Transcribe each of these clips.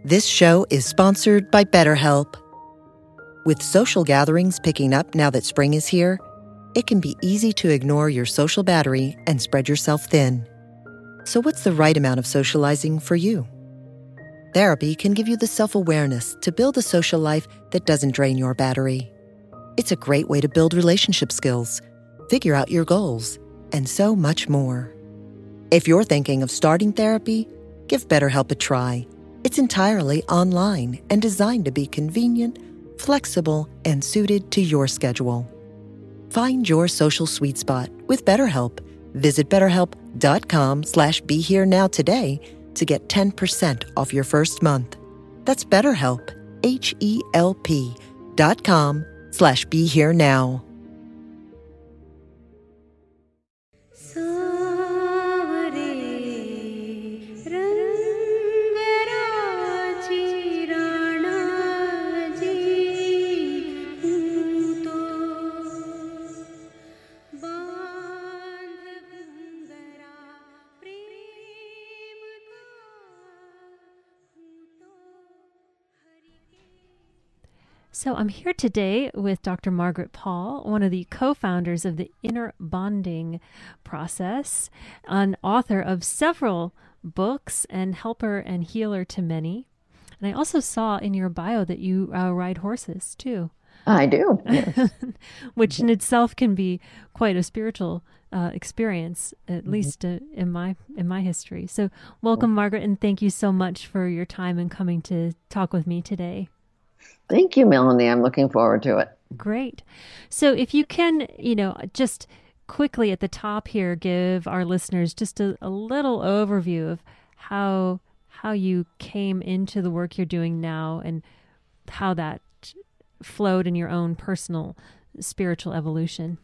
This show is sponsored by BetterHelp. With social gatherings picking up now that spring is here, it can be easy to ignore your social battery and spread yourself thin. So what's the right amount of socializing for you? Therapy can give you the self-awareness to build a social life that doesn't drain your battery. It's a great way to build relationship skills, figure out your goals, and so much more. If you're thinking of starting therapy, give BetterHelp a try. It's entirely online and designed to be convenient, flexible, and suited to your schedule. Find your social sweet spot with BetterHelp. Visit BetterHelp.com/BeHereNow today to get 10% off your first month. That's BetterHelp, HELP.com/BeHereNow. So I'm here today with Dr. Margaret Paul, one of the co-founders of the Inner Bonding Process, an author of several books and helper and healer to many. And I also saw in your bio that you ride horses too. I do, yes. Which in itself can be quite a spiritual experience, at least in my history. So welcome, Margaret, and thank you so much for your time and coming to talk with me today. Thank you, Melanie. I'm looking forward to it. Great. So if you can, just quickly at the top here, give our listeners just a little overview of how you came into the work you're doing now and how that flowed in your own personal spiritual evolution.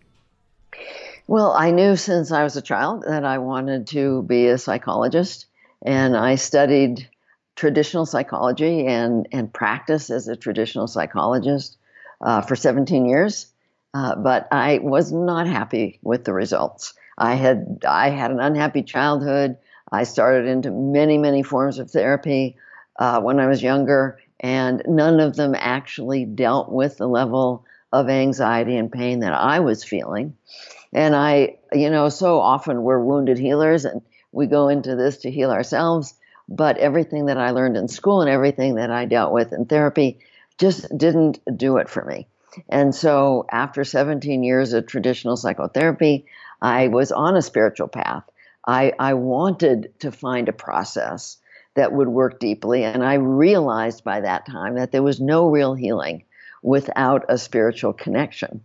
Well, I knew since I was a child that I wanted to be a psychologist, and I studied traditional psychology and practice as a traditional psychologist for 17 years, but I was not happy with the results. I had an unhappy childhood. I started into many forms of therapy when I was younger, and none of them actually dealt with the level of anxiety and pain that I was feeling. And so often we're wounded healers, and we go into this to heal ourselves. But everything that I learned in school and everything that I dealt with in therapy just didn't do it for me. And so after 17 years of traditional psychotherapy, I was on a spiritual path. I wanted to find a process that would work deeply. And I realized by that time that there was no real healing without a spiritual connection.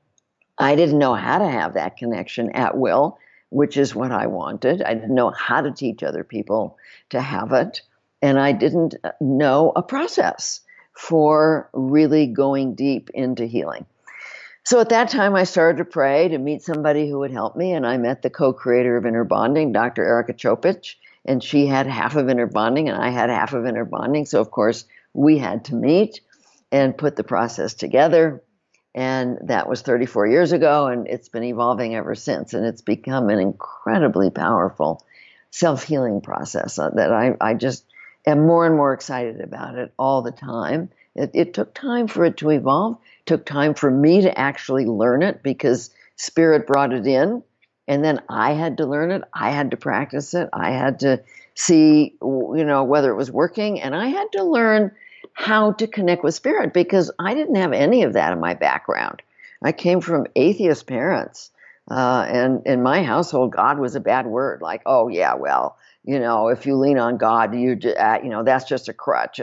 I didn't know how to have that connection at will, which is what I wanted. I didn't know how to teach other people to have it. And I didn't know a process for really going deep into healing. So at that time, I started to pray to meet somebody who would help me. And I met the co-creator of Inner Bonding, Dr. Erica Chopich. And she had half of Inner Bonding and I had half of Inner Bonding. So of course, we had to meet and put the process together. And that was 34 years ago, and it's been evolving ever since. And it's become an incredibly powerful self-healing process that I just am more and more excited about it all the time. It took time for it to evolve. It took time for me to actually learn it because Spirit brought it in. And then I had to learn it. I had to practice it. I had to see, whether it was working. And I had to learn how to connect with Spirit because I didn't have any of that in my background. I came from atheist parents. And in my household, God was a bad word. Like, oh yeah, well, if you lean on God, that's just a crutch.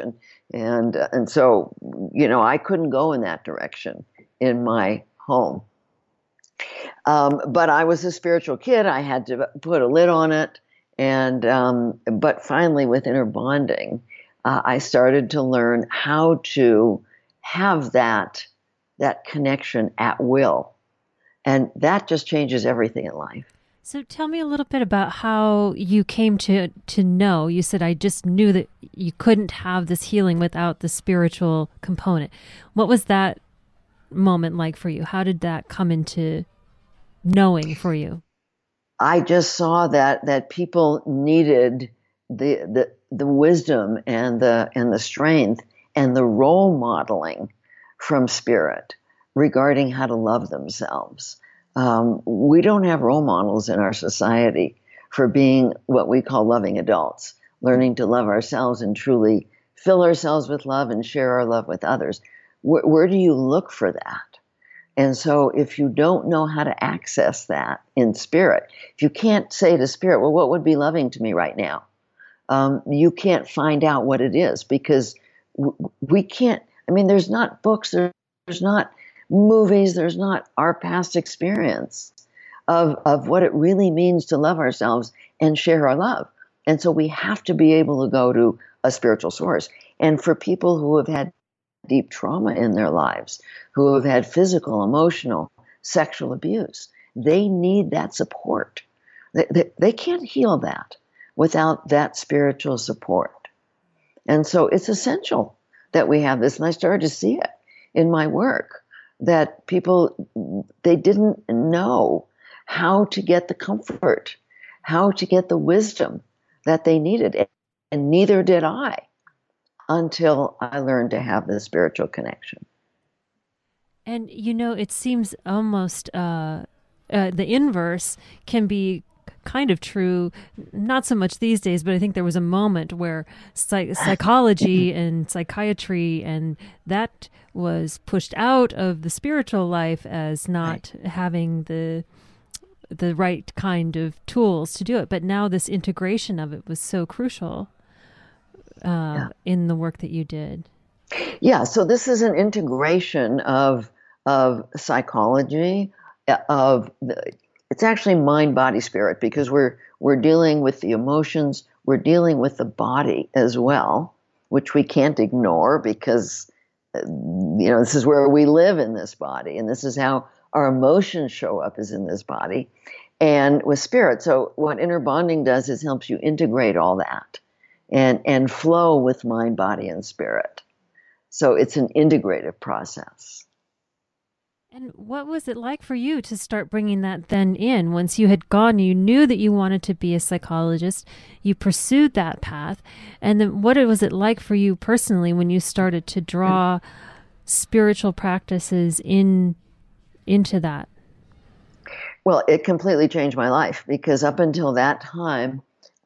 And so, I couldn't go in that direction in my home. But I was a spiritual kid. I had to put a lid on it. But finally with Inner Bonding, I started to learn how to have that connection at will. And that just changes everything in life. So tell me a little bit about how you came to know. You said, I just knew that you couldn't have this healing without the spiritual component. What was that moment like for you? How did that come into knowing for you? I just saw that people needed the wisdom and the strength and the role modeling from Spirit regarding how to love themselves. We don't have role models in our society for being what we call loving adults, learning to love ourselves and truly fill ourselves with love and share our love with others. Where do you look for that? And so if you don't know how to access that in Spirit, if you can't say to Spirit, well, what would be loving to me right now? You can't find out what it is, because we can't, I mean, there's not books, there's not movies, there's not our past experience of what it really means to love ourselves and share our love. And so we have to be able to go to a spiritual source. And for people who have had deep trauma in their lives, who have had physical, emotional, sexual abuse, they need that support. They can't heal that without that spiritual support. And so it's essential that we have this. And I started to see it in my work, that people, they didn't know how to get the comfort, how to get the wisdom that they needed. And neither did I until I learned to have the spiritual connection. And, you know, it seems almost the inverse can be kind of true, not so much these days, but I think there was a moment where psychology and psychiatry and that was pushed out of the spiritual life as not having the right kind of tools to do it. But now this integration of it was so crucial in the work that you did. Yeah, so this is an integration of psychology, it's actually mind, body, spirit, because we're dealing with the emotions, we're dealing with the body as well, which we can't ignore because this is where we live in this body, and this is how our emotions show up is in this body, and with spirit. So what inner bonding does is helps you integrate all that and flow with mind, body, and spirit. So it's an integrative process. And what was it like for you to start bringing that then in? Once you had gone, you knew that you wanted to be a psychologist, you pursued that path. And then what was it like for you personally when you started to draw spiritual practices into that? Well, it completely changed my life, because up until that time,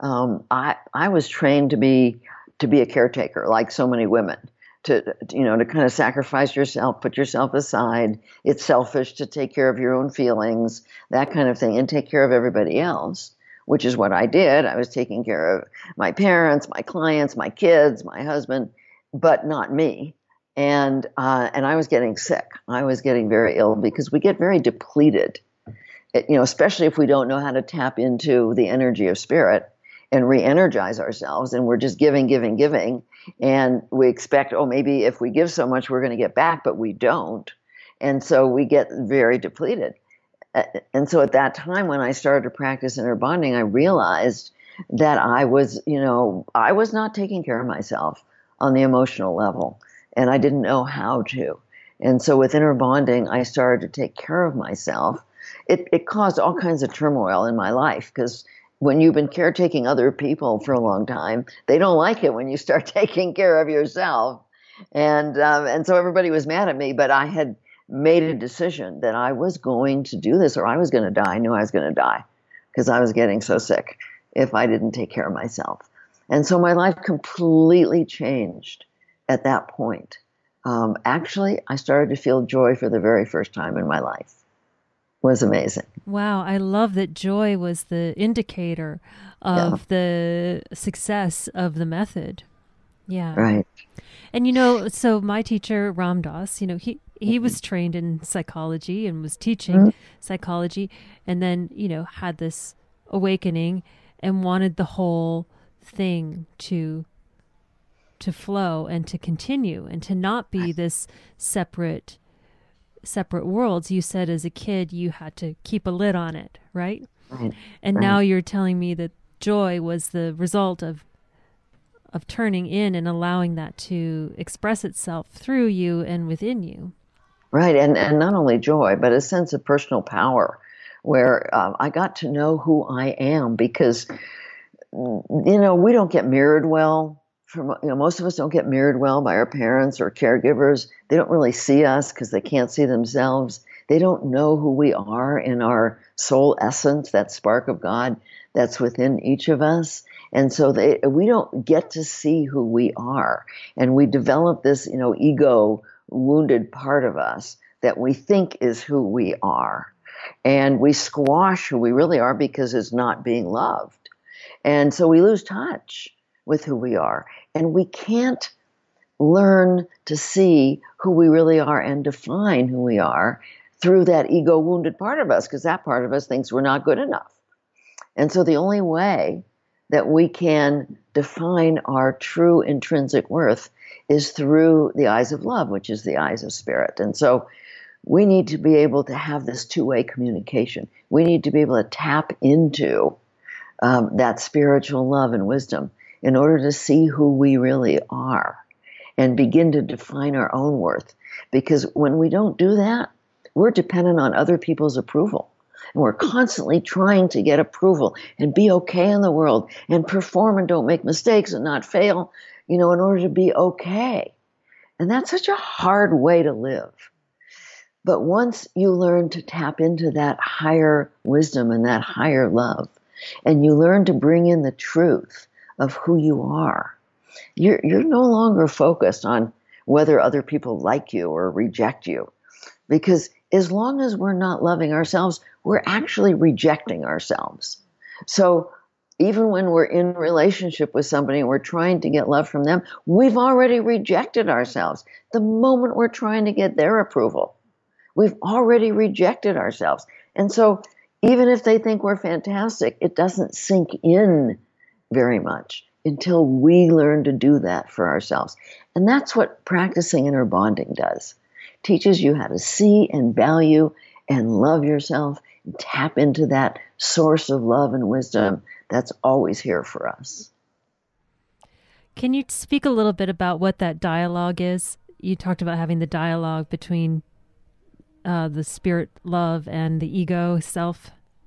I was trained to be a caretaker, like so many women. To kind of sacrifice yourself, put yourself aside. It's selfish to take care of your own feelings, that kind of thing, and take care of everybody else, which is what I did. I was taking care of my parents, my clients, my kids, my husband, but not me. And I was getting sick. I was getting very ill because we get very depleted, especially if we don't know how to tap into the energy of spirit and re-energize ourselves, and we're just giving, and we expect, maybe if we give so much, we're going to get back, but we don't. And so we get very depleted. And so at that time, when I started to practice inner bonding, I realized that I was not taking care of myself on the emotional level, and I didn't know how to. And so with inner bonding, I started to take care of myself. It caused all kinds of turmoil in my life, because when you've been caretaking other people for a long time, they don't like it when you start taking care of yourself. And so everybody was mad at me, but I had made a decision that I was going to do this or I was going to die. I knew I was going to die because I was getting so sick if I didn't take care of myself. And so my life completely changed at that point. Actually, I started to feel joy for the very first time in my life. Was amazing. Wow, I love that joy was the indicator of the success of the method. Yeah. Right. And so my teacher Ram Dass, he was trained in psychology and was teaching psychology, and then had this awakening and wanted the whole thing to flow and to continue and to not be this separate worlds. You said as a kid you had to keep a lid on it, right? And now you're telling me that joy was the result of turning in and allowing that to express itself through you and within you. Right, and not only joy, but a sense of personal power, where I got to know who I am, because we don't get mirrored well. Most of us don't get mirrored well by our parents or caregivers. They don't really see us because they can't see themselves. They don't know who we are in our soul essence, that spark of God that's within each of us. And so we don't get to see who we are. And we develop this, ego wounded part of us that we think is who we are. And we squash who we really are because it's not being loved. And so we lose touch with who we are. And we can't learn to see who we really are and define who we are through that ego wounded part of us, because that part of us thinks we're not good enough. And so the only way that we can define our true intrinsic worth is through the eyes of love, which is the eyes of spirit. And so we need to be able to have this two-way communication. We need to be able to tap into that spiritual love and wisdom in order to see who we really are and begin to define our own worth. Because when we don't do that, we're dependent on other people's approval. And we're constantly trying to get approval and be okay in the world and perform and don't make mistakes and not fail, in order to be okay. And that's such a hard way to live. But once you learn to tap into that higher wisdom and that higher love, and you learn to bring in the truth of who you are, you're no longer focused on whether other people like you or reject you. Because as long as we're not loving ourselves, we're actually rejecting ourselves. So even when we're in a relationship with somebody and we're trying to get love from them, we've already rejected ourselves. The moment we're trying to get their approval, we've already rejected ourselves. And so even if they think we're fantastic, it doesn't sink in very much until we learn to do that for ourselves. And that's what practicing inner bonding does. It teaches you how to see and value and love yourself and tap into that source of love and wisdom that's always here for us. Can you speak a little bit about what that dialogue is? You talked about having the dialogue between the spirit love and the ego self.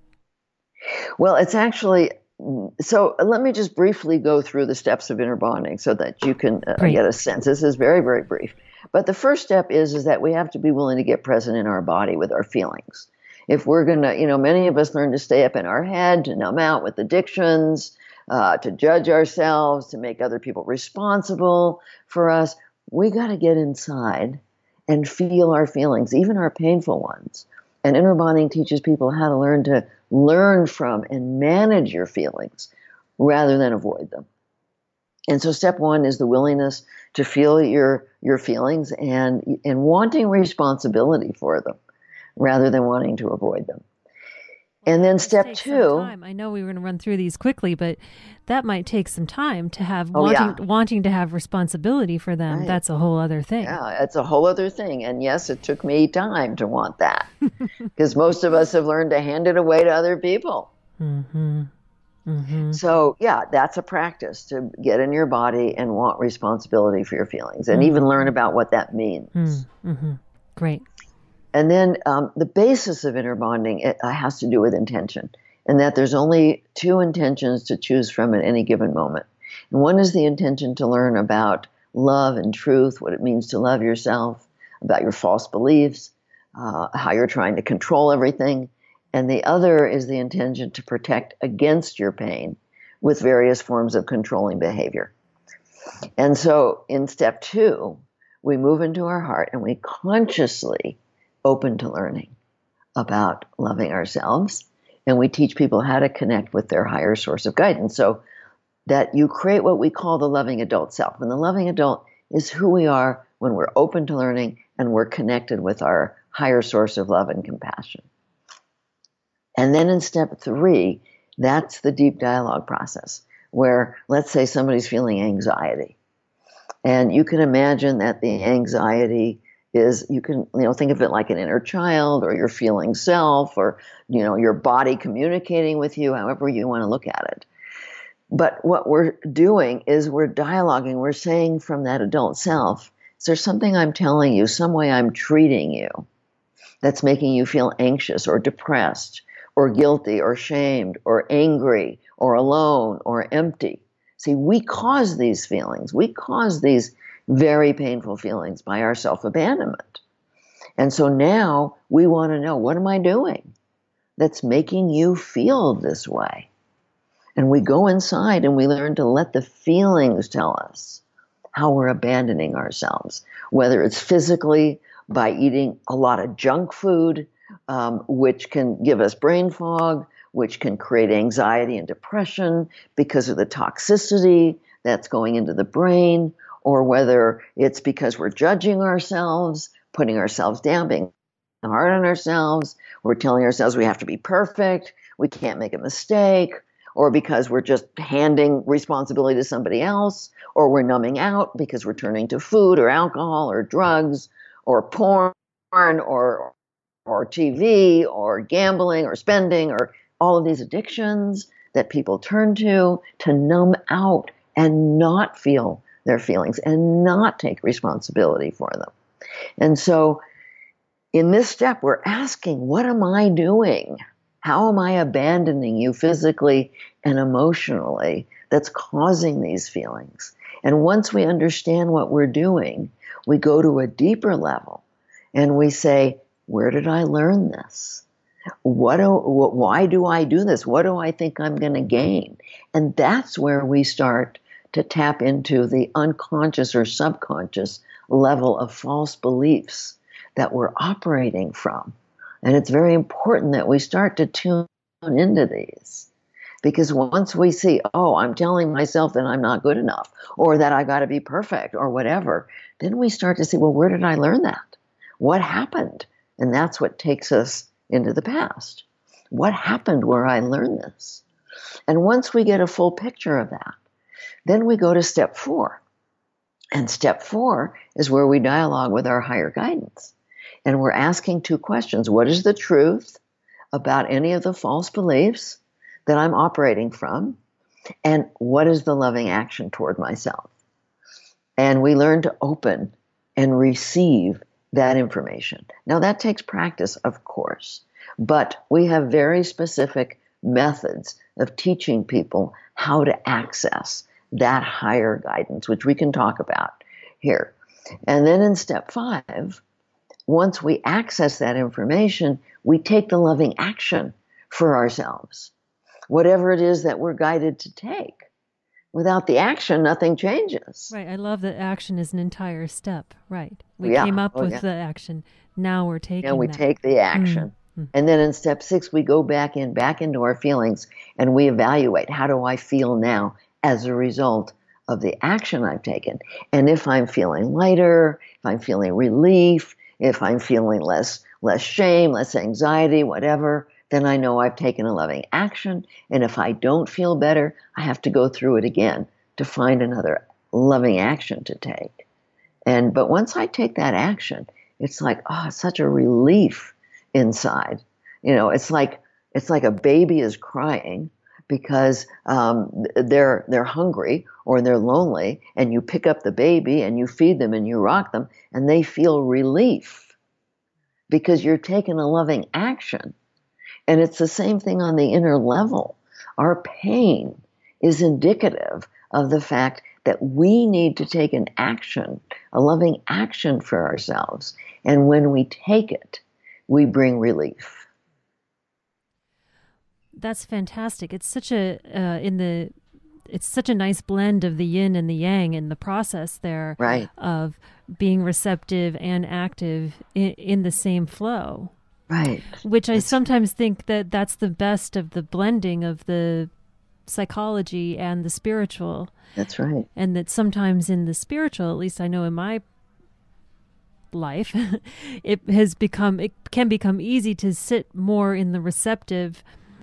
Well, it's actually, so let me just briefly go through the steps of inner bonding so that you can get a sense. This is very, very brief. But the first step is that we have to be willing to get present in our body with our feelings. If we're going to, many of us learn to stay up in our head, to numb out with addictions, to judge ourselves, to make other people responsible for us. We got to get inside and feel our feelings, even our painful ones. And inner bonding teaches people how to learn from and manage your feelings rather than avoid them. And so step one is the willingness to feel your feelings and wanting responsibility for them rather than wanting to avoid them. And then step two. I know we were going to run through these quickly, but that might take some time to have wanting to have responsibility for them. Right. That's a whole other thing. Yeah, it's a whole other thing. And yes, it took me time to want that because most of us have learned to hand it away to other people. Mm-hmm. Mm-hmm. So yeah, that's a practice to get in your body and want responsibility for your feelings and even learn about what that means. Mm-hmm. Great. And then the basis of inner bonding has to do with intention, and that there's only two intentions to choose from at any given moment. And one is the intention to learn about love and truth, what it means to love yourself, about your false beliefs, how you're trying to control everything. And the other is the intention to protect against your pain with various forms of controlling behavior. And so in step two, we move into our heart and we consciously open to learning about loving ourselves, and we teach people how to connect with their higher source of guidance so that you create what we call the loving adult self. And the loving adult is who we are when we're open to learning and we're connected with our higher source of love and compassion. And then in step three, that's the deep dialogue process where, let's say somebody's feeling anxiety, and you can imagine that the anxiety is, you can think of it like an inner child or your feeling self or your body communicating with you, however you want to look at it. But what we're doing is we're dialoguing, we're saying from that adult self, is there something I'm telling you, some way I'm treating you that's making you feel anxious or depressed or guilty or shamed or angry or alone or empty. See, we cause these feelings. We cause these very painful feelings by our self-abandonment. And so now we want to know, what am I doing that's making you feel this way? And we go inside and we learn to let the feelings tell us how we're abandoning ourselves, whether it's physically by eating a lot of junk food, which can give us brain fog, which can create anxiety and depression because of the toxicity that's going into the brain, or whether it's because we're judging ourselves, putting ourselves down, being hard on ourselves, we're telling ourselves we have to be perfect, we can't make a mistake, or because we're just handing responsibility to somebody else, or we're numbing out because we're turning to food or alcohol or drugs or porn or TV or gambling or spending or all of these addictions that people turn to numb out and not feel their feelings and not take responsibility for them. And so in this step, we're asking, what am I doing? How am I abandoning you physically and emotionally that's causing these feelings? And once we understand what we're doing, we go to a deeper level and we say, where did I learn this? Why do I do this? What do I think I'm going to gain? And that's where we start to tap into the unconscious or subconscious level of false beliefs that we're operating from. And it's very important that we start to tune into these. Because once we see, oh, I'm telling myself that I'm not good enough, or that I got to be perfect, or whatever, then we start to see, well, where did I learn that? What happened? And that's what takes us into the past. What happened where I learned this? And once we get a full picture of that, then we go to step 4. And step 4 is where we dialogue with our higher guidance. And we're asking 2 questions. What is the truth about any of the false beliefs that I'm operating from? And what is the loving action toward myself? And we learn to open and receive that information. Now that takes practice, of course, but we have very specific methods of teaching people how to access that higher guidance, which we can talk about here. And then in step 5, once we access that information, we take the loving action for ourselves, whatever it is that we're guided to take. Without the action, nothing changes. Right. I love that action is an entire step. Right. We came up with the action. Now we're taking we take the action. Mm-hmm. And then in step 6, we go back into our feelings and we evaluate, how do I feel now as a result of the action I've taken? And if I'm feeling lighter, if I'm feeling relief, if I'm feeling less shame, less anxiety, whatever, then I know I've taken a loving action. And if I don't feel better, I have to go through it again to find another loving action to take. But once I take that action, it's like, it's such a relief inside. It's like a baby is crying because they're hungry or they're lonely, and you pick up the baby and you feed them and you rock them, and they feel relief because you're taking a loving action. And it's the same thing on the inner level. Our pain is indicative of the fact that we need to take an action, a loving action for ourselves. And when we take it, we bring relief. That's fantastic. It's such a it's such a nice blend of the yin and the yang in the process there, right, of being receptive and active in the same flow. Right. Which I sometimes think that that's the best of the blending of the psychology and the spiritual. That's right. And that sometimes in the spiritual, at least I know in my life, it can become easy to sit more in the receptive.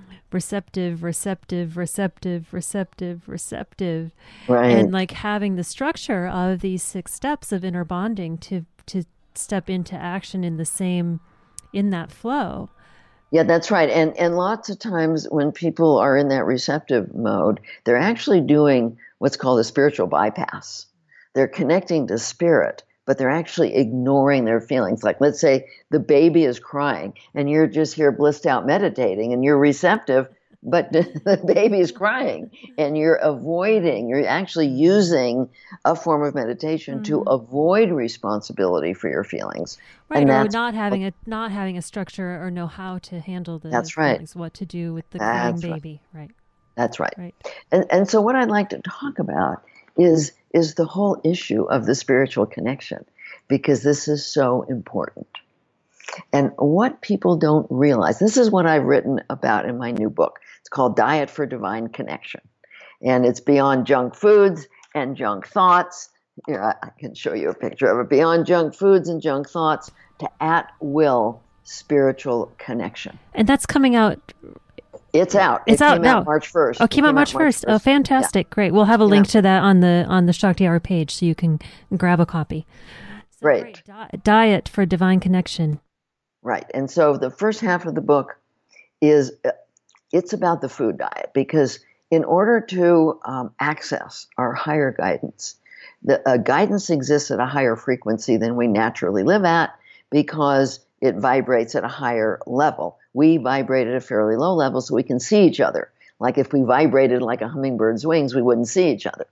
Right. And like having the structure of these 6 steps of inner bonding to step into action in that flow. Yeah, that's right. And lots of times when people are in that receptive mode, they're actually doing what's called a spiritual bypass. They're connecting to spirit, but they're actually ignoring their feelings. Like, let's say the baby is crying and you're just here blissed out meditating and you're receptive, but the baby is crying, and you're actually using a form of meditation to avoid responsibility for your feelings. Right, And or that's not having a structure or know how to handle the that's right. feelings, what to do with the crying That's right. baby. Right. That's right. Right. And so what I'd like to talk about is the whole issue of the spiritual connection, because this is so important. And what people don't realize, this is what I've written about in my new book. It's called Diet for Divine Connection. And it's beyond junk foods and junk thoughts. Here, I can show you a picture of it. Beyond junk foods and junk thoughts to at-will spiritual connection. And that's coming out. It's out. It's it out came now. Out March 1st. Oh, came out March 1st. Oh, fantastic. Yeah. Great. We'll have a link to that on the Shakti Hour page so you can grab a copy. So great. Diet for Divine Connection. Right. And so the first half of the book is, it's about the food diet, because in order to access our higher guidance, the guidance exists at a higher frequency than we naturally live at, because it vibrates at a higher level. We vibrate at a fairly low level so we can see each other. Like if we vibrated like a hummingbird's wings, we wouldn't see each other.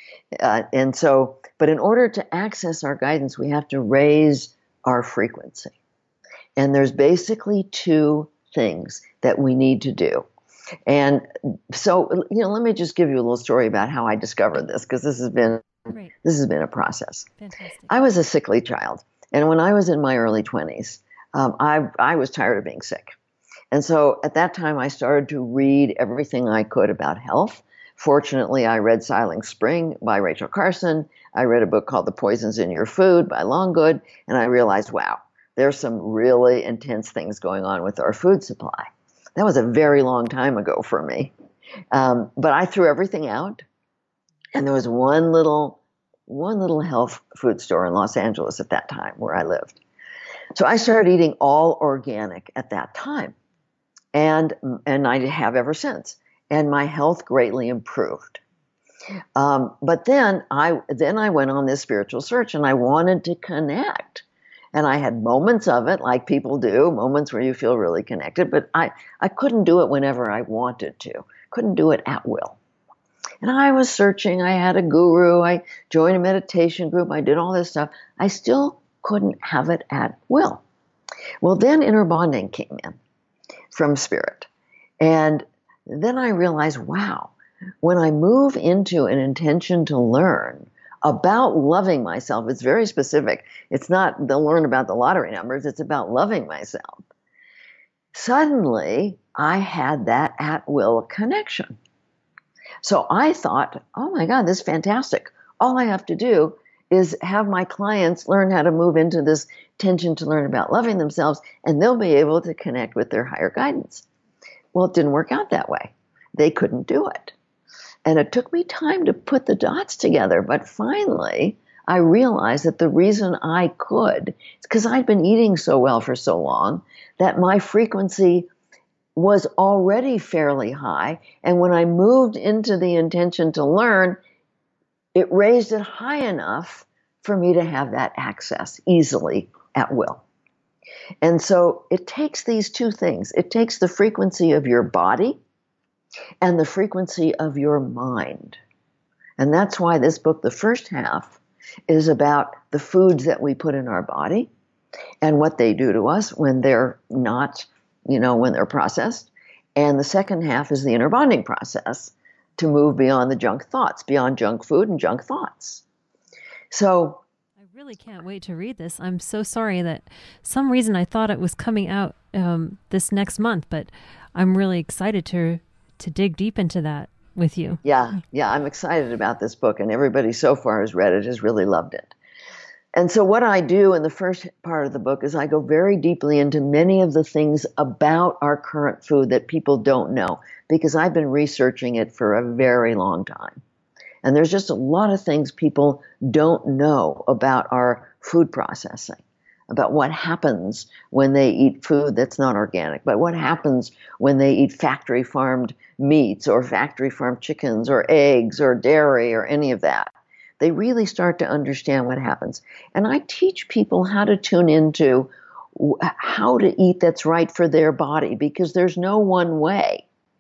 But in order to access our guidance, we have to raise our frequency. And there's basically two things that we need to do. And so, let me just give you a little story about how I discovered this, because this has been a process. Fantastic. I was a sickly child. And when I was in my early 20s, I was tired of being sick. And so at that time, I started to read everything I could about health. Fortunately, I read Silent Spring by Rachel Carson. I read a book called The Poisons in Your Food by Longgood. And I realized, wow, there's some really intense things going on with our food supply. That was a very long time ago for me. But I threw everything out. And there was one little health food store in Los Angeles at that time where I lived. So I started eating all organic at that time. And I have ever since. And my health greatly improved. But then I went on this spiritual search, and I wanted to connect. And I had moments of it, like people do, moments where you feel really connected. But I couldn't do it whenever I wanted to. Couldn't do it at will. And I was searching. I had a guru. I joined a meditation group. I did all this stuff. I still couldn't have it at will. Well, then inner bonding came in from spirit. And then I realized, wow, when I move into an intention to learn about loving myself, it's very specific. It's not to learn about the lottery numbers. It's about loving myself. Suddenly, I had that at-will connection. So I thought, oh my God, this is fantastic. All I have to do is have my clients learn how to move into this intention to learn about loving themselves, and they'll be able to connect with their higher guidance. Well, it didn't work out that way. They couldn't do it. And it took me time to put the dots together. But finally, I realized that the reason I could is because I'd been eating so well for so long that my frequency was already fairly high. And when I moved into the intention to learn, it raised it high enough for me to have that access easily at will. And so it takes these two things. It takes the frequency of your body and the frequency of your mind. And that's why this book, the first half, is about the foods that we put in our body and what they do to us when they're not, when they're processed. And the second half is the inner bonding process to move beyond the junk thoughts, beyond junk food and junk thoughts. So I really can't wait to read this. I'm so sorry that some reason I thought it was coming out this next month, but I'm really excited to dig deep into that with you. Yeah, I'm excited about this book, and everybody so far who's read it has really loved it. And so what I do in the first part of the book is I go very deeply into many of the things about our current food that people don't know, because I've been researching it for a very long time. And there's just a lot of things people don't know about our food processing, about what happens when they eat food that's not organic, but what happens when they eat factory farmed meats or factory farmed chickens or eggs or dairy or any of that. They really start to understand what happens. And I teach people how to tune into how to eat that's right for their body, because there's no one way.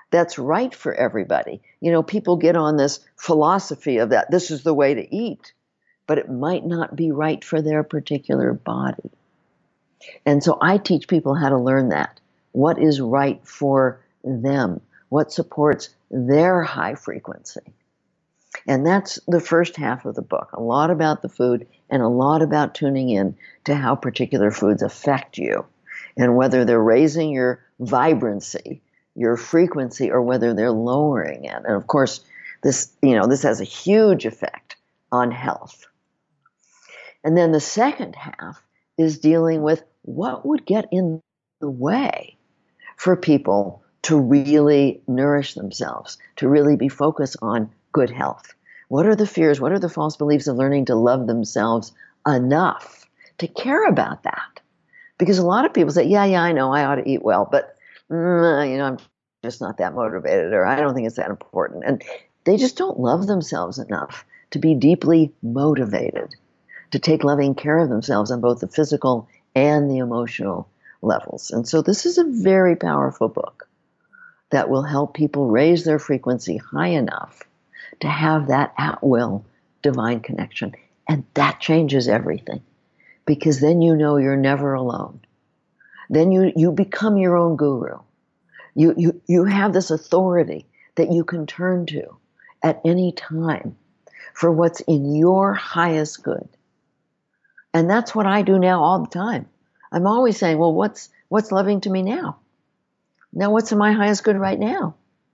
that's right for everybody. People get on this philosophy of that this is the way to eat, but it might not be right for their particular body. And so I teach people how to learn that. What is right for them? What supports their high frequency? And that's the first half of the book. A lot about the food and a lot about tuning in to how particular foods affect you and whether they're raising your vibrancy, your frequency, or whether they're lowering it. And of course, this has a huge effect on health. And then the second half is dealing with what would get in the way for people to really nourish themselves, to really be focused on good health. What are the fears? What are the false beliefs of learning to love themselves enough to care about that? Because a lot of people say, yeah, I know I ought to eat well, but I'm just not that motivated, or I don't think it's that important. And they just don't love themselves enough to be deeply motivated, to take loving care of themselves on both the physical and the emotional levels. And so this is a very powerful book that will help people raise their frequency high enough to have that at-will divine connection. And that changes everything, because then you're never alone. Then you become your own guru. You have this authority that you can turn to at any time for what's in your highest good. And that's what I do now all the time. I'm always saying, well, what's loving to me now? Now, what's in my highest good right now?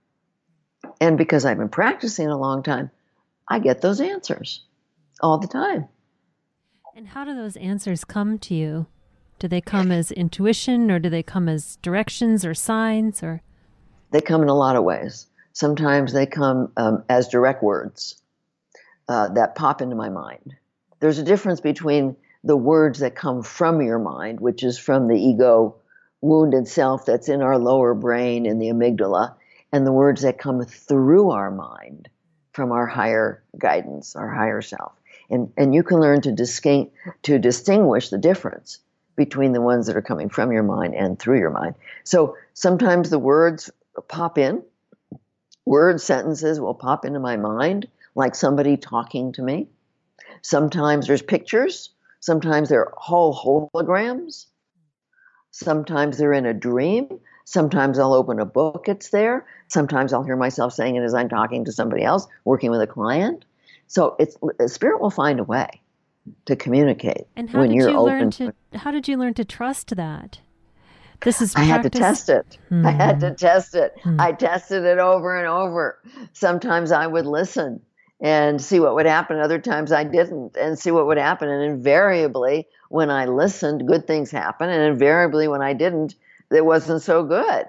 And because I've been practicing a long time, I get those answers all the time. And how do those answers come to you? Do they come as intuition, or do they come as directions or signs? Or they come in a lot of ways. Sometimes they come as direct words that pop into my mind. There's a difference between the words that come from your mind, which is from the ego wounded self that's in our lower brain in the amygdala, and the words that come through our mind from our higher guidance, our higher self. And you can learn to distinguish the difference between the ones that are coming from your mind and through your mind. So sometimes the words pop in. Word sentences will pop into my mind like somebody talking to me. Sometimes there's pictures. Sometimes they're whole holograms. Sometimes they're in a dream. Sometimes I'll open a book, it's there. Sometimes I'll hear myself saying it as I'm talking to somebody else, working with a client. So spirit will find a way to communicate. And how did you learn to trust that? This is practice. I had to test it. I had to test it. I tested it over and over. Sometimes I would listen and see what would happen. Other times I didn't, and see what would happen. And invariably, when I listened, good things happen. And invariably, when I didn't, it wasn't so good.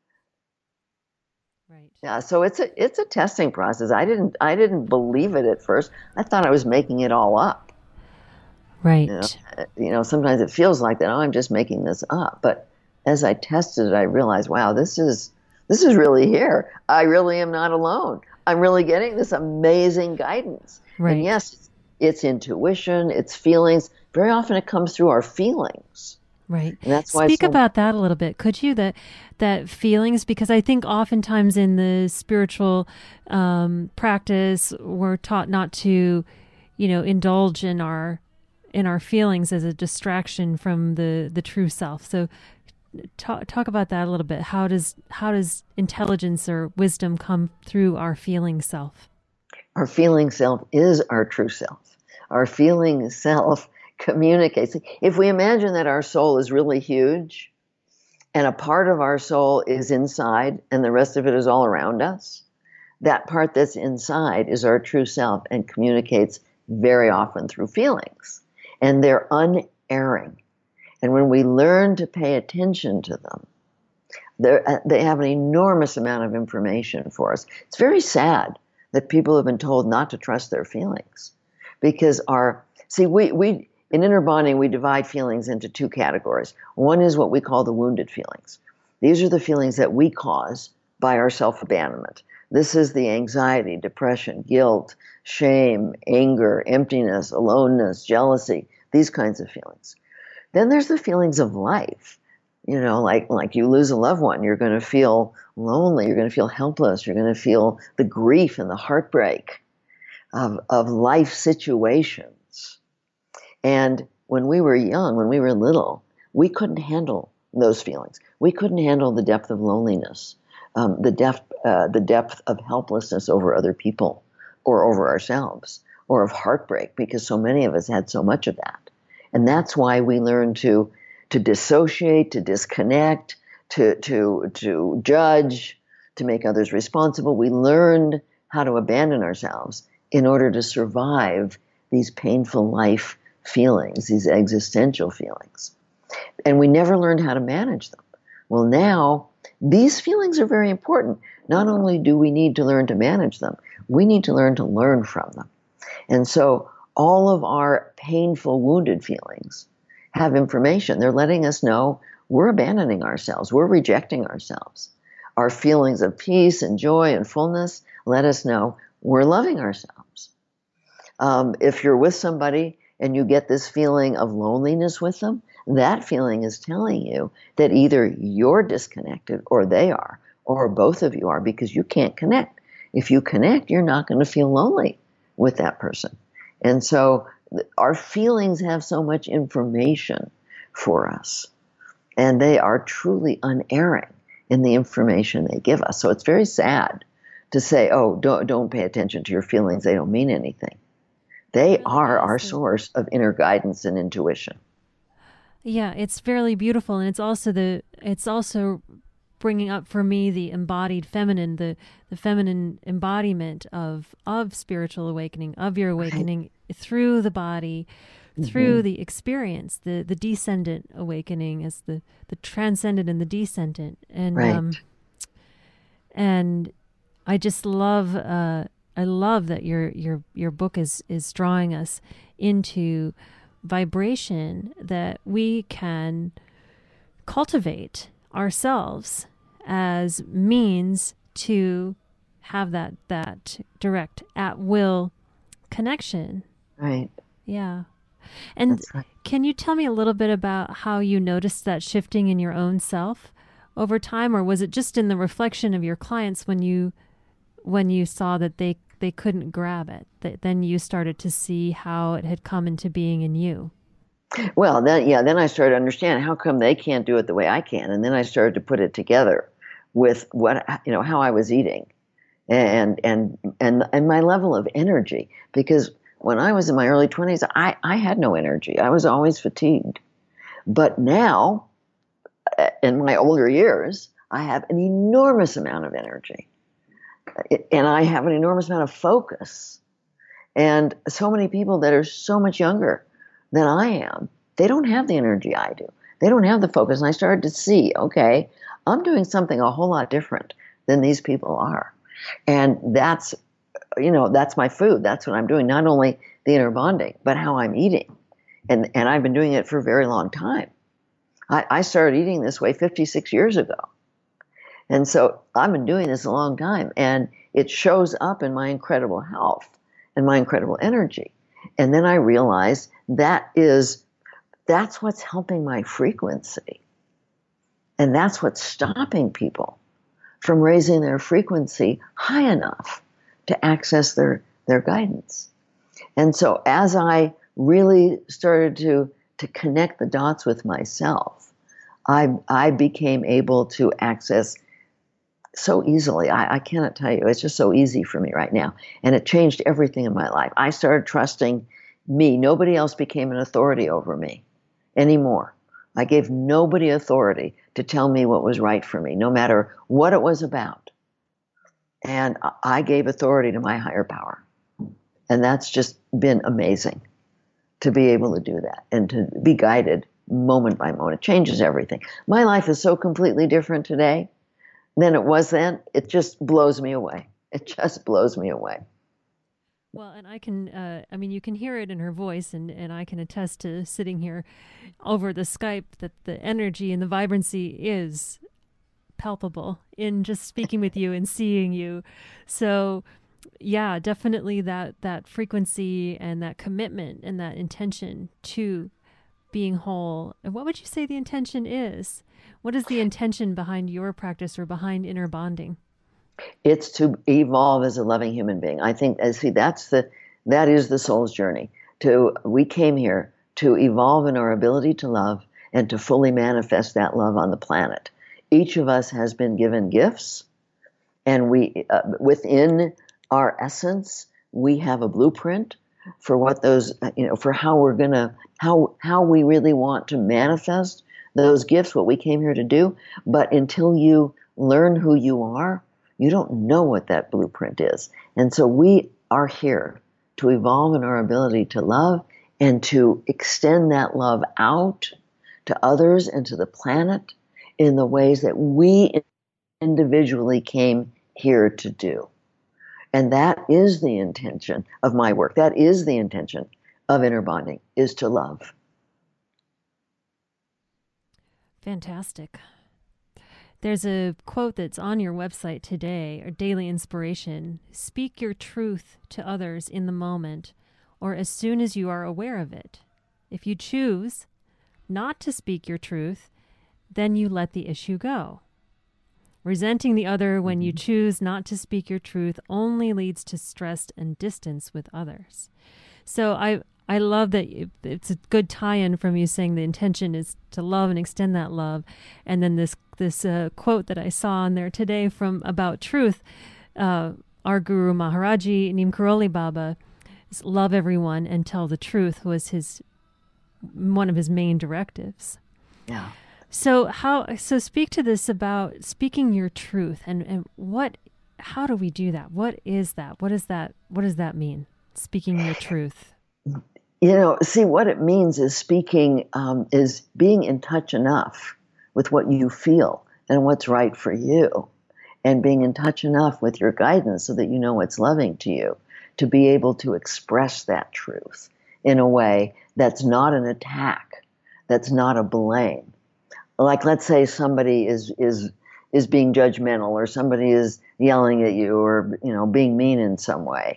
Right. Yeah. So it's a testing process. I didn't believe it at first. I thought I was making it all up. Right. Sometimes it feels like that. Oh, I'm just making this up. But as I tested it, I realized, wow, this is really here. I really am not alone. I'm really getting this amazing guidance. Right. And yes, it's intuition, it's feelings. Very often it comes through our feelings. Right. And that's why Speak about that a little bit. Could you, that feelings, because I think oftentimes in the spiritual practice, we're taught not to, indulge in our feelings as a distraction from the true self. So talk about that a little bit. How does intelligence or wisdom come through our feeling self? Our feeling self is our true self. Our feeling self communicates. If we imagine that our soul is really huge and a part of our soul is inside and the rest of it is all around us, that part that's inside is our true self and communicates very often through feelings. And they're unerring. And when we learn to pay attention to them, they have an enormous amount of information for us. It's very sad that people have been told not to trust their feelings, because we in inner bonding, we divide feelings into two categories. One is what we call the wounded feelings. These are the feelings that we cause by our self-abandonment. This is the anxiety, depression, guilt, shame, anger, emptiness, aloneness, jealousy, these kinds of feelings. Then there's the feelings of life. Like you lose a loved one, you're going to feel lonely, you're going to feel helpless, you're going to feel the grief and the heartbreak of life situations. And when we were young, when we were little, we couldn't handle those feelings. We couldn't handle the depth of loneliness, the depth of helplessness over other people or over ourselves, or of heartbreak, because so many of us had so much of that. And that's why we learned to dissociate, to disconnect, to judge, to make others responsible. We learned how to abandon ourselves in order to survive these painful life feelings, these existential feelings. And we never learned how to manage them. Well, now, these feelings are very important. Not only do we need to learn to manage them, we need to learn from them. And so all of our painful, wounded feelings have information. They're letting us know we're abandoning ourselves. We're rejecting ourselves. Our feelings of peace and joy and fullness let us know we're loving ourselves. If you're with somebody and you get this feeling of loneliness with them, that feeling is telling you that either you're disconnected or they are, or both of you are, because you can't connect. If you connect, you're not going to feel lonely with that person. And so our feelings have so much information for us, and they are truly unerring in the information they give us. So it's very sad to say, oh, don't pay attention to your feelings. They don't mean anything. They are our source of inner guidance and intuition. Yeah, it's fairly beautiful, and it's also bringing up for me the embodied feminine, the feminine embodiment of spiritual awakening, of your awakening through the body, through the experience, the descendant awakening as the transcendent and the descendant, and and I just love I love that your book is drawing us into vibration that we can cultivate ourselves as means to have that direct at will connection. Right. Yeah. And right. Can you tell me a little bit about how you noticed that shifting in your own self over time, or was it just in the reflection of your clients when you saw that they couldn't grab it, that then you started to see how it had come into being in you? Well, then I started to understand how come they can't do it the way I can. And then I started to put it together with how I was eating and my level of energy. Because when I was in my early 20s, I had no energy. I was always fatigued. But now, in my older years, I have an enormous amount of energy. And I have an enormous amount of focus. And so many people that are so much younger than I am, they don't have the energy I do. They don't have the focus. And I started to see, okay, I'm doing something a whole lot different than these people are. And that's my food. That's what I'm doing. Not only the inner bonding, but how I'm eating. And I've been doing it for a very long time. I started eating this way 56 years ago. And so I've been doing this a long time, and it shows up in my incredible health and my incredible energy. And then I realized that's what's helping my frequency. And that's what's stopping people from raising their frequency high enough to access their guidance. And so as I really started to connect the dots with myself, I became able to access so easily. I cannot tell you. It's just so easy for me right now. And it changed everything in my life. I started trusting me. Nobody else became an authority over me anymore. I gave nobody authority to tell me what was right for me, no matter what it was about. And I gave authority to my higher power. And that's just been amazing to be able to do that and to be guided moment by moment. It changes everything. My life is so completely different today than it was then. It just blows me away. It just blows me away. Well, and I can, you can hear it in her voice, and I can attest to sitting here over the Skype that the energy and the vibrancy is palpable in just speaking with you and seeing you. So, yeah, definitely that frequency and that commitment and that intention to being whole. And what would you say the intention is? What is the intention behind your practice or behind inner bonding? It's to evolve as a loving human being. I think, see, that is the soul's journey. We came here to evolve in our ability to love and to fully manifest that love on the planet. Each of us has been given gifts, and within our essence, we have a blueprint for what those, for how we really want to manifest those gifts, what we came here to do. But until you learn who you are, you don't know what that blueprint is. And so we are here to evolve in our ability to love and to extend that love out to others and to the planet in the ways that we individually came here to do. And that is the intention of my work. That is the intention of inner bonding, is to love. Fantastic. There's a quote that's on your website today, or daily inspiration. Speak your truth to others in the moment, or as soon as you are aware of it. If you choose not to speak your truth, then you let the issue go. Resenting the other when you choose not to speak your truth only leads to stress and distance with others. So I love that it's a good tie-in from you saying the intention is to love and extend that love. And then this quote that I saw on there today from About Truth, our Guru Maharaji, Neem Karoli Baba, is love everyone and tell the truth was one of his main directives. Yeah. So speak to this about speaking your truth and how do we do that? What is that? What does that mean? Speaking your truth. See, what it means is speaking, is being in touch enough with what you feel and what's right for you, and being in touch enough with your guidance so that you know what's loving to you, to be able to express that truth in a way that's not an attack, that's not a blame. Like, let's say somebody is being judgmental, or somebody is yelling at you, or being mean in some way.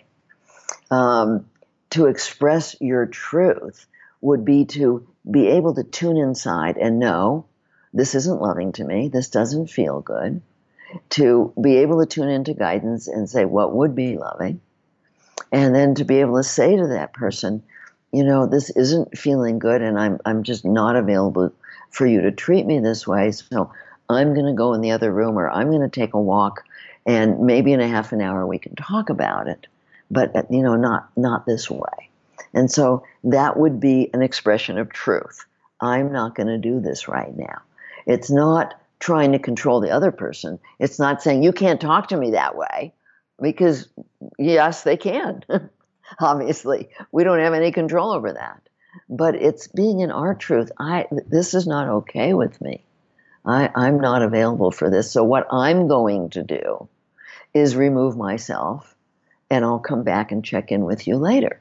To express your truth would be to be able to tune inside and know, this isn't loving to me, this doesn't feel good. To be able to tune into guidance and say, what would be loving? And then to be able to say to that person, this isn't feeling good, and I'm just not available for you to treat me this way, so I'm going to go in the other room, or I'm going to take a walk, and maybe in a half an hour we can talk about it. But, not this way. And so that would be an expression of truth. I'm not going to do this right now. It's not trying to control the other person. It's not saying, you can't talk to me that way, because yes, they can. Obviously, we don't have any control over that. But it's being in our truth. This is not okay with me. I'm not available for this. So what I'm going to do is remove myself, and I'll come back and check in with you later.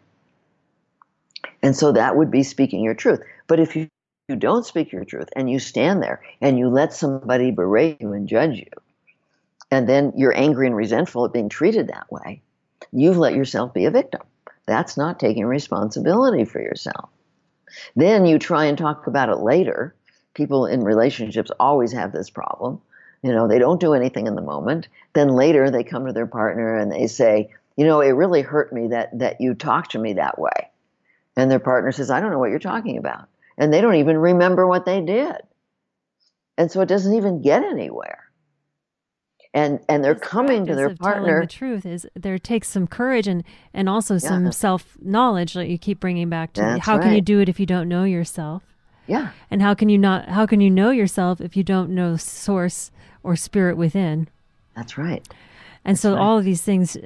And so that would be speaking your truth. But if you don't speak your truth and you stand there and you let somebody berate you and judge you, and then you're angry and resentful at being treated that way, you've let yourself be a victim. That's not taking responsibility for yourself. Then you try and talk about it later. People in relationships always have this problem. They don't do anything in the moment. Then later they come to their partner and they say, it really hurt me that you talked to me that way. And their partner says, I don't know what you're talking about. And they don't even remember what they did. And so it doesn't even get anywhere. And they're coming to their partner. Telling the truth is there takes some courage and also some self-knowledge that you keep bringing back to. That's how right. can you do it if you don't know yourself? Yeah. And how can you know yourself if you don't know source or spirit within? That's right. And so all of these things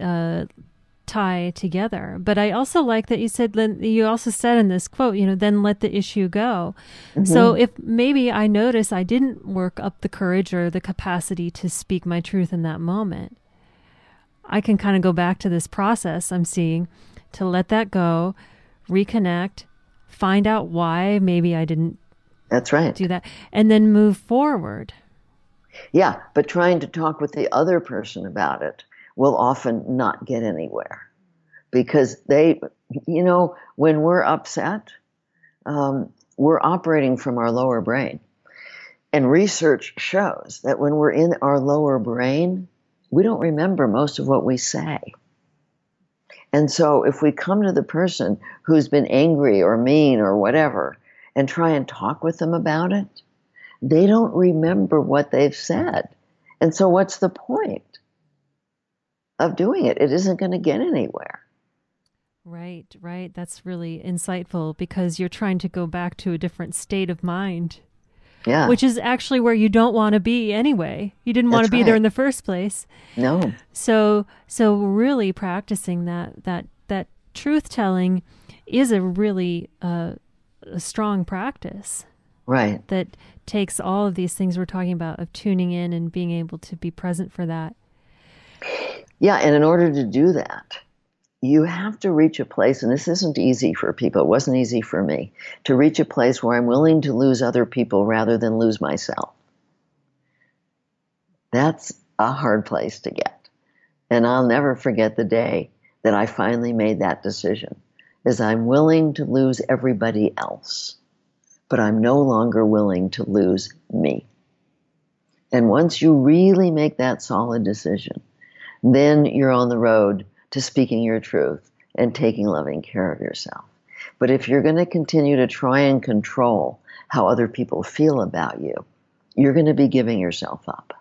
tie together. But I also like that you also said in this quote, then let the issue go. Mm-hmm. So if maybe I notice I didn't work up the courage or the capacity to speak my truth in that moment, I can kind of go back to this process I'm seeing to let that go, reconnect, find out why maybe I didn't do that, and then move forward. Yeah, but trying to talk with the other person about it will often not get anywhere, because when we're upset, we're operating from our lower brain. And research shows that when we're in our lower brain, we don't remember most of what we say. And so if we come to the person who's been angry or mean or whatever and try and talk with them about it, they don't remember what they've said. And so what's the point of doing it? It isn't going to get anywhere. Right, right. That's really insightful because you're trying to go back to a different state of mind. Yeah. Which is actually where you don't want to be anyway. You didn't want to be there in the first place. No. So really practicing that truth telling is a really a strong practice. Right. That takes all of these things we're talking about of tuning in and being able to be present for that. Yeah, and in order to do that, you have to reach a place, and this isn't easy for people, it wasn't easy for me, to reach a place where I'm willing to lose other people rather than lose myself. That's a hard place to get. And I'll never forget the day that I finally made that decision, is I'm willing to lose everybody else, but I'm no longer willing to lose me. And once you really make that solid decision, then you're on the road to speaking your truth and taking loving care of yourself. But if you're going to continue to try and control how other people feel about you, you're going to be giving yourself up.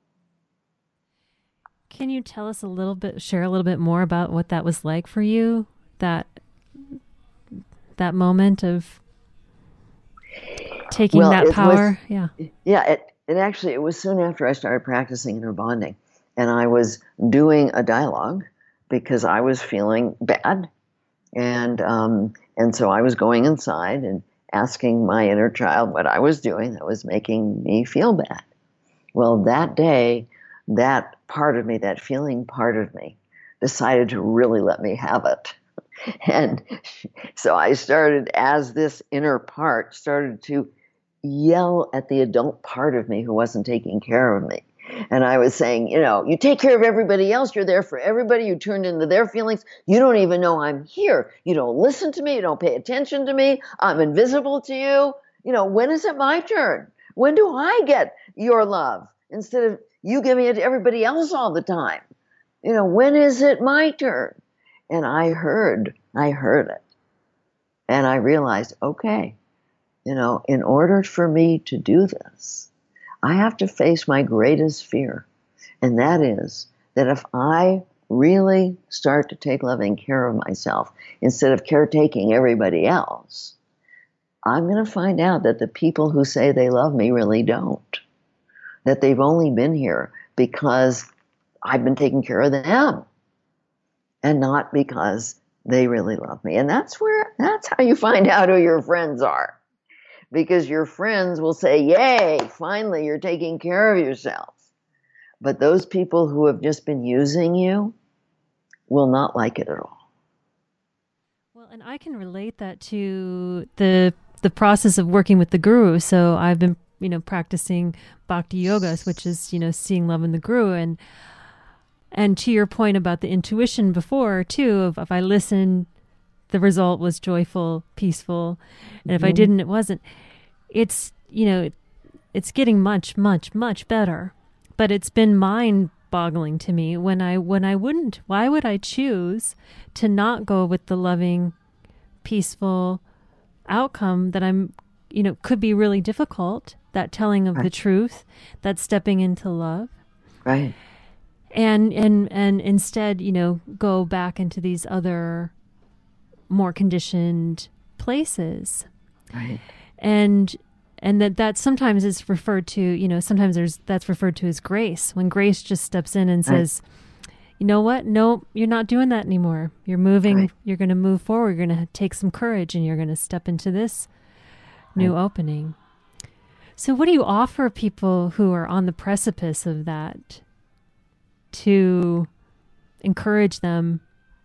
Can you tell us share a little bit more about what that was like for you? That moment of taking that power? It was soon after I started practicing inner bonding. And I was doing a dialogue because I was feeling bad. And so I was going inside and asking my inner child what I was doing that was making me feel bad. Well, that day, that part of me, that feeling part of me, decided to really let me have it. And so I started, as this inner part, started to yell at the adult part of me who wasn't taking care of me. And I was saying, you take care of everybody else. You're there for everybody. You turned into their feelings. You don't even know I'm here. You don't listen to me. You don't pay attention to me. I'm invisible to you. When is it my turn? When do I get your love instead of you giving it to everybody else all the time? When is it my turn? And I heard it. And I realized, okay, in order for me to do this, I have to face my greatest fear. And that is that if I really start to take loving care of myself instead of caretaking everybody else, I'm going to find out that the people who say they love me really don't. That they've only been here because I've been taking care of them and not because they really love me. And that's how you find out who your friends are. Because your friends will say, yay, finally you're taking care of yourself. But those people who have just been using you will not like it at all. Well, and I can relate that to the process of working with the guru. So I've been, practicing Bhakti Yoga, which is, seeing love in the guru. And to your point about the intuition before, too, of if I listened, the result was joyful, peaceful. And if I didn't, it wasn't. It's, it's getting much, much, much better. But it's been mind-boggling to me when I wouldn't. Why would I choose to not go with the loving, peaceful outcome that could be really difficult, that telling of the truth, that stepping into love. Right. And instead, go back into these other more conditioned places. Right. And that sometimes is referred to, sometimes that's referred to as grace, when grace just steps in and says, you know what? No, you're not doing that anymore. You're moving, you're going to move forward. You're going to take some courage and you're going to step into this new opening. So what do you offer people who are on the precipice of that to encourage them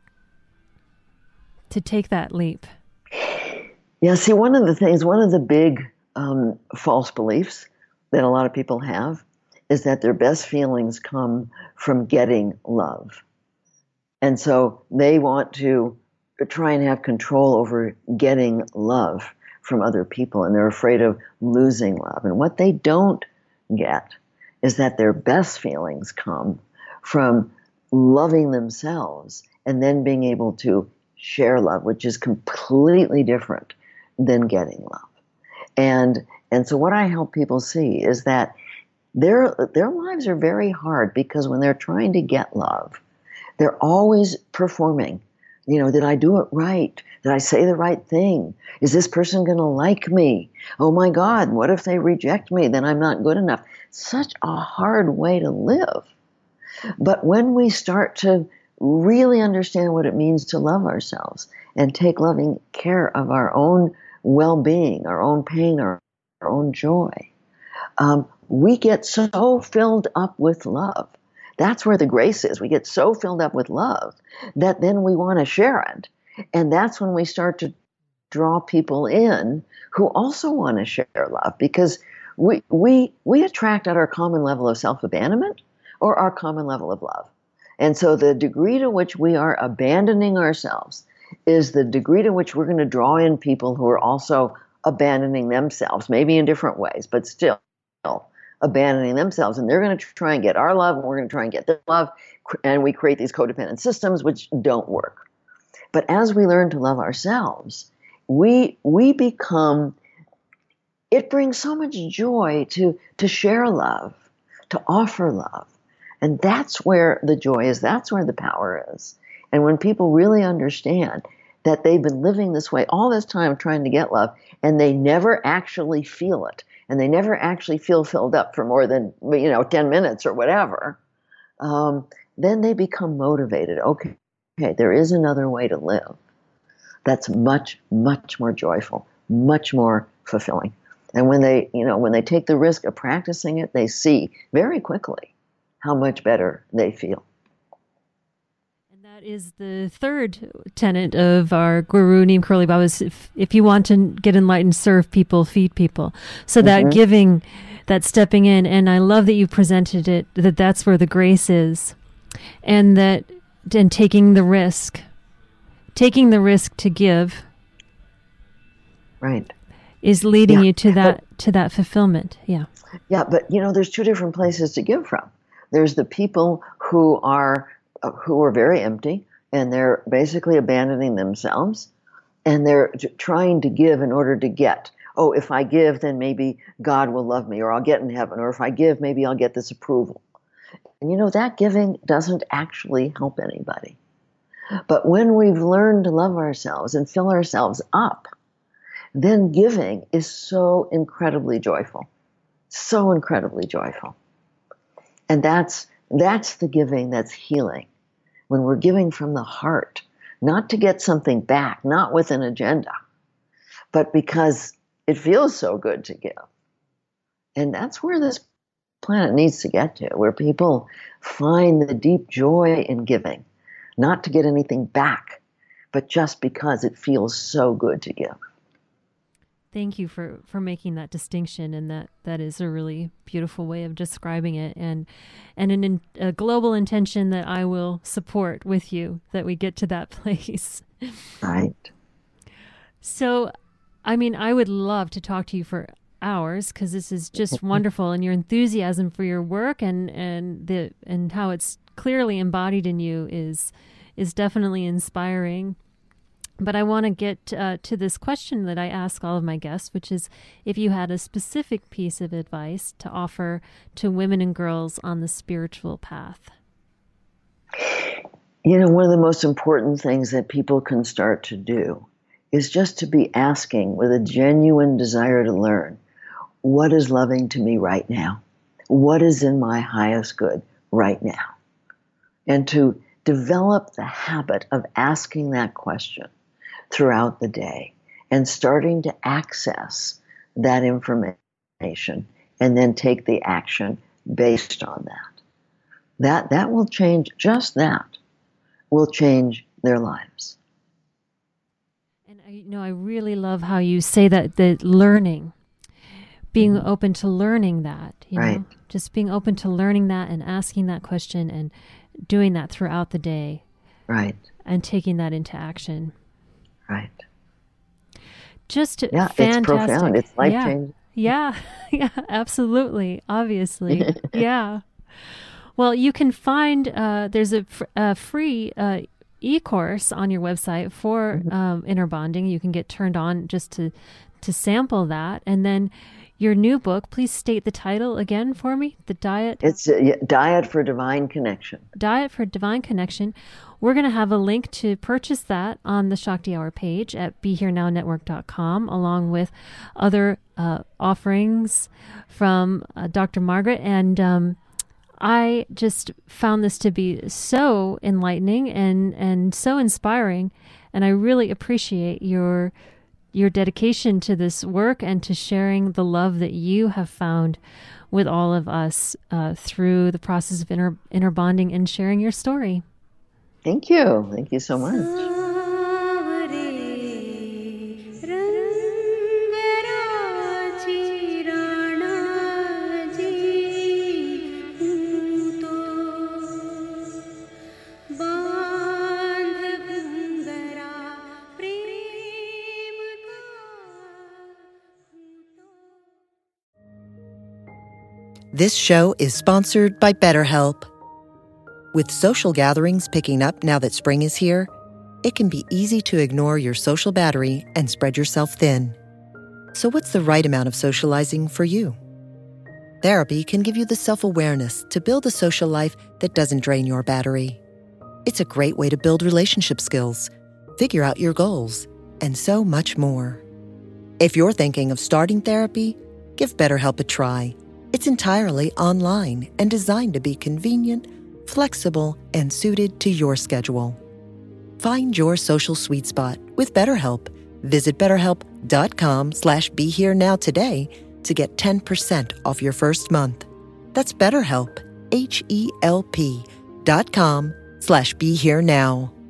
to take that leap? Yeah, see, one of the big false beliefs that a lot of people have is that their best feelings come from getting love. And so they want to try and have control over getting love from other people, and they're afraid of losing love. And what they don't get is that their best feelings come from loving themselves and then being able to share love, which is completely different than getting love. And so what I help people see is that their lives are very hard, because when they're trying to get love, they're always performing. Did I do it right? Did I say the right thing? Is this person going to like me? Oh my God, what if they reject me? Then I'm not good enough. Such a hard way to live. But when we start to really understand what it means to love ourselves and take loving care of our own well-being, our own pain, our own joy, we get so filled up with love. That's where the grace is. We get so filled up with love that then we want to share it. And that's when we start to draw people in who also want to share love, because we attract at our common level of self-abandonment or our common level of love. And so the degree to which we are abandoning ourselves is the degree to which we're going to draw in people who are also abandoning themselves, maybe in different ways, but still abandoning themselves. And they're going to try and get our love, and we're going to try and get their love. And we create these codependent systems which don't work. But as we learn to love ourselves, we become, it brings so much joy to share love, to offer love. And that's where the joy is. That's where the power is. And when people really understand that they've been living this way all this time trying to get love, and they never actually feel it, and they never actually feel filled up for more than 10 minutes or whatever, then they become motivated. Okay, there is another way to live that's much, much more joyful, much more fulfilling. And when they take the risk of practicing it, they see very quickly how much better they feel. And that is the third tenet of our Guru Neem Karoli Baba's, if you want to get enlightened, serve people, feed people. So that giving, that stepping in, and I love that you presented it, that's where the grace is. And taking the risk to give, right, is leading you to that fulfillment. Yeah. Yeah, but there's two different places to give from. There's the people who are very empty, and they're basically abandoning themselves, and they're trying to give in order to get. Oh, if I give, then maybe God will love me, or I'll get in heaven, or if I give, maybe I'll get this approval. And that giving doesn't actually help anybody. But when we've learned to love ourselves and fill ourselves up, then giving is so incredibly joyful. So incredibly joyful. And that's the giving that's healing. When we're giving from the heart, not to get something back, not with an agenda, but because it feels so good to give. And that's where this planet needs to get to, where people find the deep joy in giving, not to get anything back, but just because it feels so good to give. Thank you for making that distinction, and that is a really beautiful way of describing it, and a global intention that I will support with you, that we get to that place. Right. So, I would love to talk to you for hours, because this is just wonderful, and your enthusiasm for your work and how it's clearly embodied in you is definitely inspiring. But I want to get to this question that I ask all of my guests, which is if you had a specific piece of advice to offer to women and girls on the spiritual path. One of the most important things that people can start to do is just to be asking with a genuine desire to learn, what is loving to me right now? What is in my highest good right now? And to develop the habit of asking that question throughout the day and starting to access that information and then take the action based on that. That will change, just that will change their lives. And I really love how you say that learning, being open to learning that, right. Just being open to learning that and asking that question and doing that throughout the day. Right. And taking that into action. Right. Just fantastic. It's profound. It's life-changing. Yeah, absolutely. Obviously. Yeah. Well, you can find, there's a free e-course on your website for inner bonding. You can get turned on just to sample that. And then your new book, please state the title again for me. The Diet. It's Diet for Divine Connection. Diet for Divine Connection. We're going to have a link to purchase that on the Shakti Hour page at BeHereNowNetwork.com, along with other offerings from Dr. Margaret. And I just found this to be so enlightening and so inspiring. And I really appreciate your dedication to this work and to sharing the love that you have found with all of us through the process of inner bonding and sharing your story. Thank you. Thank you so much. This show is sponsored by BetterHelp. With social gatherings picking up now that spring is here, it can be easy to ignore your social battery and spread yourself thin. So what's the right amount of socializing for you? Therapy can give you the self-awareness to build a social life that doesn't drain your battery. It's a great way to build relationship skills, figure out your goals, and so much more. If you're thinking of starting therapy, give BetterHelp a try. It's entirely online and designed to be convenient, flexible, and suited to your schedule. Find your social sweet spot with BetterHelp. Visit BetterHelp.com/BeHereNow today to get 10% off your first month. That's BetterHelp, HELP.com/BeHereNow.